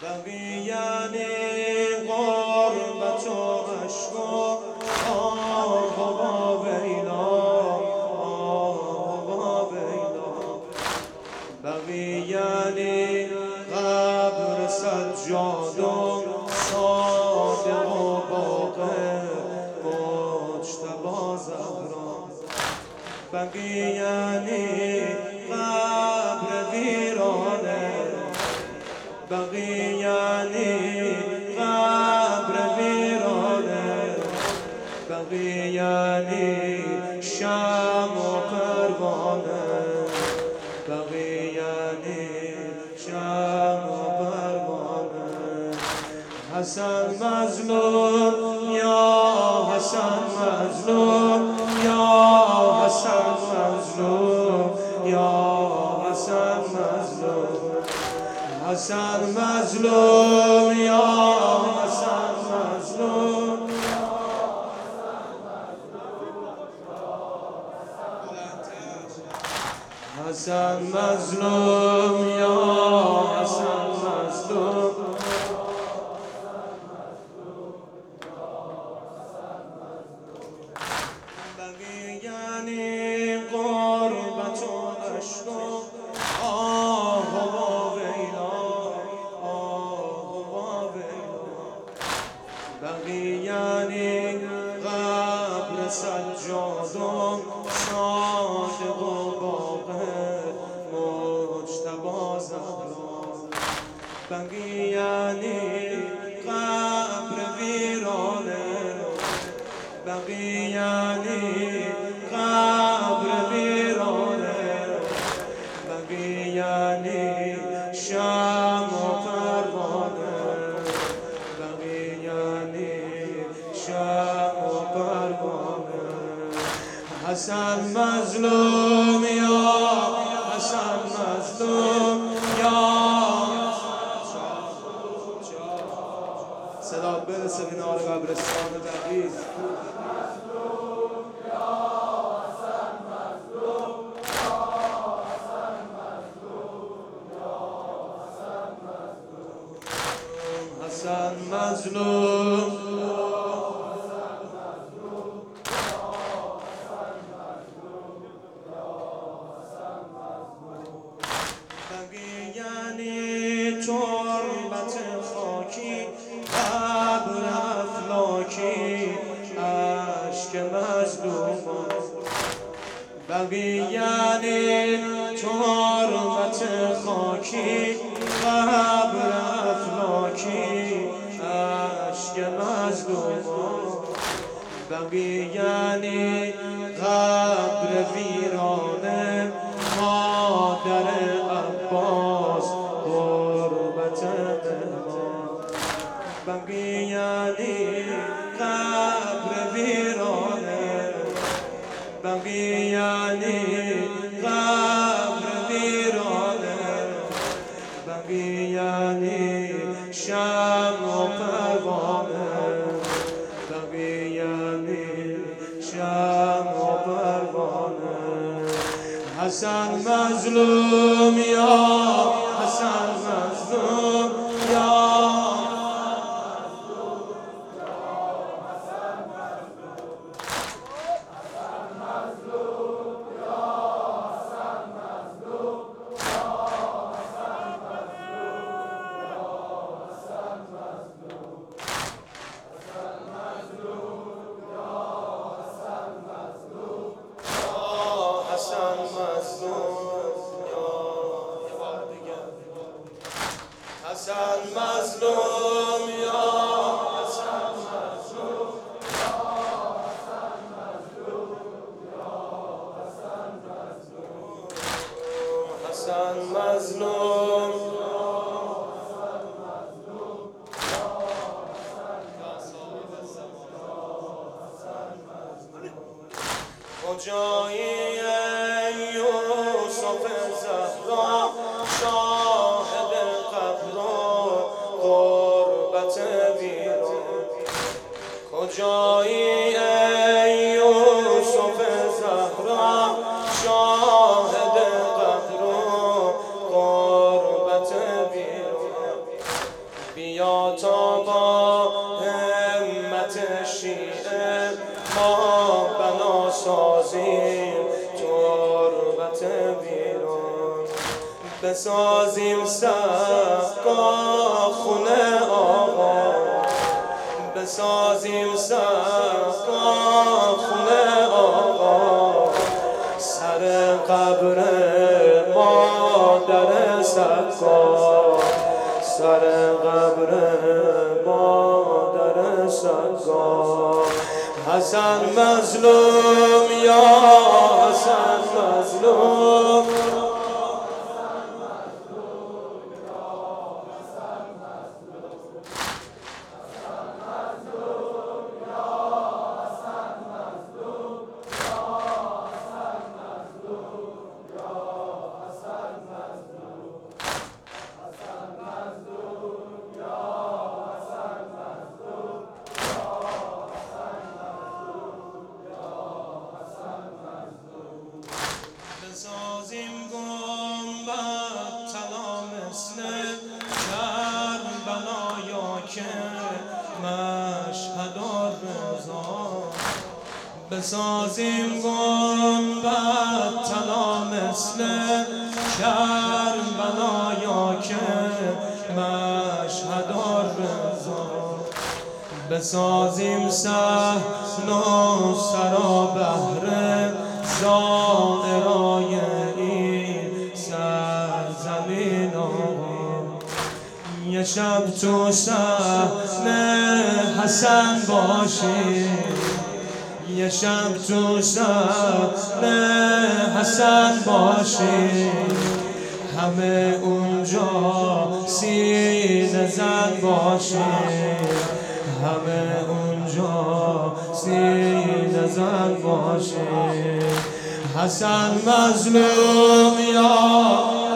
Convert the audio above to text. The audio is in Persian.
یعنی غربت و عشق و آه و ویلا، آه و ویلا. یعنی قبر سجاد و صادق و باقر مجتبی زهرا. یعنی قبر ویرانه، یعنی قبر ویرانه، یعنی شمع و پروانه، یعنی شمع و پروانه. حسن مظلوم یا حسن مظلوم، یا حسن مظلوم، یا حسن مظلوم. حسن مظلوم یا حسن مظلوم، حسن مظلوم یا حسن مظلوم. یعنی غربت و عشق و آه و ویلا، آه و ویلا. یعنی قبر سجاد و صادق و باقر مجتبی زهرا. یعنی قبر ویرانه، یعنی قبر ویرانه، یعنی شمع و پروانه، یعنی شمع و پروانه. حسن مظلوم یا حسن مظلوم، یا صدا برسه کنار قبرستان تبریز. حسن مظلوم، یعنی تربت خاکی، قبر افلاکی، اشک مظلوم. یعنی تربت خاکی، قبر افلاکی، اشک مظلوم. یعنی قبر ویرانه، مادر عباس غربت مهمان. یعنی قبر ویرانه، یعنی قبر ویرانه، یعنی شمع و پروانه، یعنی شمع و پروانه. حسن مظلوم یا حسن مظلوم، یا حسن مظلوم یا حسن مظلوم، حسن مظلوم. کجایی یوسف زهرا، شاهد قبر و غربت ویران. کجایی یوسف زهرا، شاهد قبر و غربت ویران. بیا تا با همت شیعه ما بنا سازیم تربت ویران، بسازیم سقا خونه آقا، بسازیم سقا خونه آقا، سر قبر مادر سقا، سر قبر مادر سقا. حسن مظلوم یا حسن مظلوم، بسازیم گنبد طلا مثل کربلا یا که مشهد الرضا، بسازیم گنبد طلا مثل کربلا یا که مشهد الرضا، بسازیم صحن و سرا بهر زائرای این سرزمین آقا. یه شب تو صحن حسن باشیم، یه شب تو صحن حسن باشیم، همه اونجا سینه زن باشیم، همه اونجا سینه زن باشیم. حسن مظلوم یا